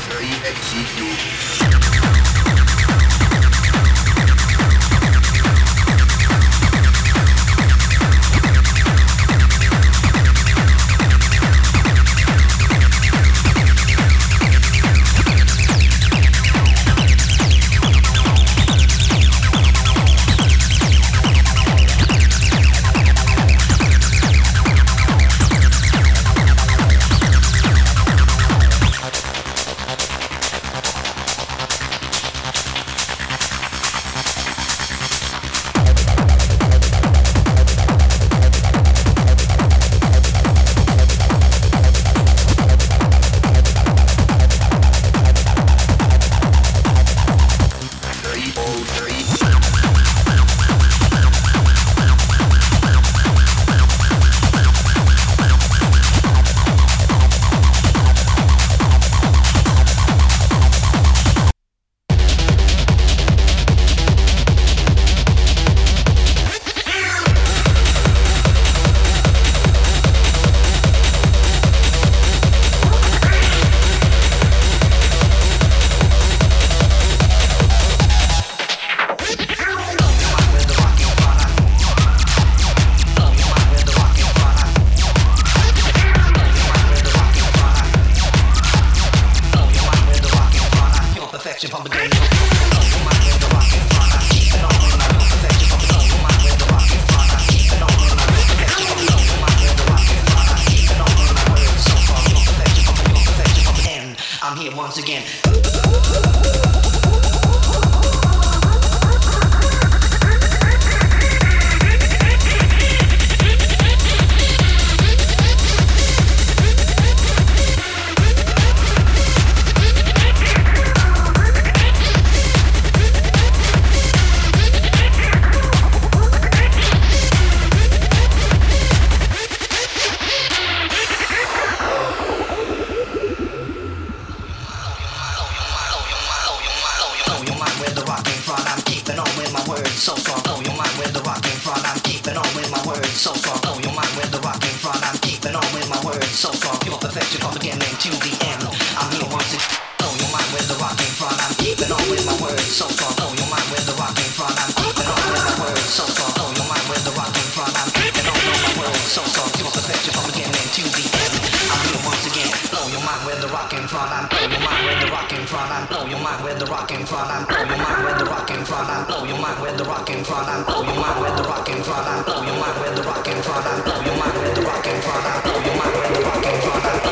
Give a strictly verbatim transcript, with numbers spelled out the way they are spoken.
so far. Blow your mind where the rock came from. I'm keeping on with my words so far. Blow your mind where the rock came from. I'm keeping on with my words so far. Pure perfection from beginning to the end. I'm here once again. Blow your mind where the rock came from. I'm keeping on with my words so far. Blow your mind where the rock came from. I'm keeping on with my words so far. Blow your mind where the rock came from. I'm keeping on with my words so far. Pure perfection from beginning to the end. I'm here once again. Blow your mind where the rock came from. I'm blow your mind where the rock came from. I'm blow your mind where the rock came from. I'm blow your mind where the rock came from. I'm blow your mind where the rock came from. I'm blow your mind where the rock came from. I'm blow your mind where the rock came from. I'm blow your mind where the rock came from. I'm blow your mind where the rock came from.